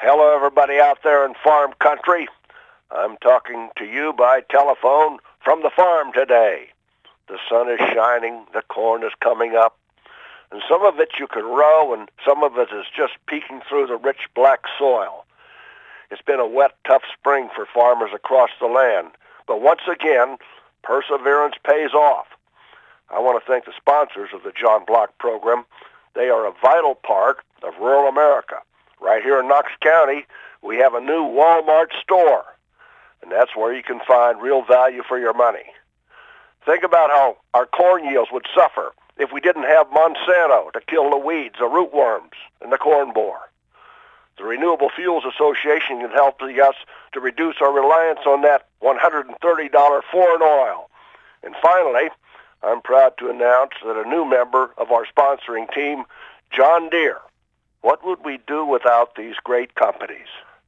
Hello, everybody out there in farm country. I'm talking to you by telephone from the farm today. The sun is shining, the corn is coming up, and some of it you can row, and some of it is just peeking through the rich black soil. It's been a wet, tough spring for farmers across the land, but once again, perseverance pays off. I want to thank the sponsors of the John Block program. They are a vital part of rural America. Right here in Knox County, we have a new Walmart store, and that's where you can find real value for your money. Think about how our corn yields would suffer if we didn't have Monsanto to kill the weeds, the rootworms, and the corn borer. The Renewable Fuels Association can help us to reduce our reliance on that $130 foreign oil. And finally, I'm proud to announce that a new member of our sponsoring team, John Deere. What would we do without these great companies?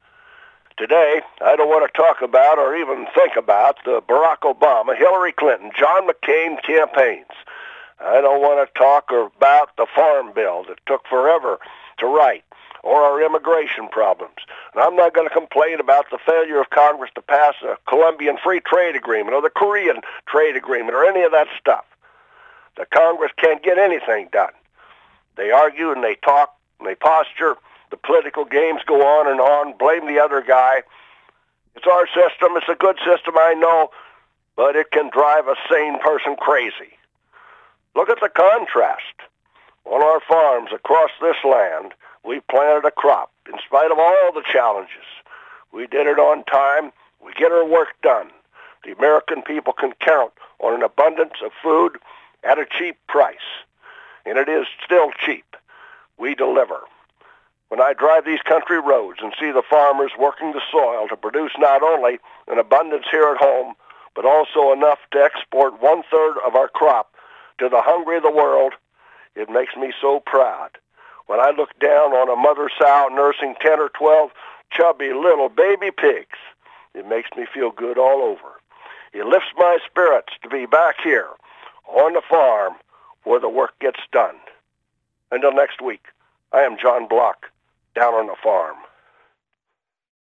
Today, I don't want to talk about or even think about the Barack Obama, Hillary Clinton, John McCain campaigns. I don't want to talk about the farm bill that took forever to write, or our immigration problems. And I'm not going to complain about the failure of Congress to pass a Colombian Free Trade Agreement or the Korean Trade Agreement or any of that stuff. The Congress can't get anything done. They argue and they talk and they posture. The political games go on, blame the other guy. It's our system. It's a good system, I know, but it can drive a sane person crazy. Look at the contrast. On our farms across this land, we planted a crop in spite of all the challenges. We did it on time. We get our work done. The American people can count on an abundance of food at a cheap price, and it is still cheap. We deliver. When I drive these country roads and see the farmers working the soil to produce not only an abundance here at home, but also enough to export 1/3 of our crop to the hungry of the world, it makes me so proud. When I look down on a mother sow nursing 10 or 12 chubby little baby pigs, it makes me feel good all over. It lifts my spirits to be back here on the farm where the work gets done. Until next week, I am John Block, down on the farm.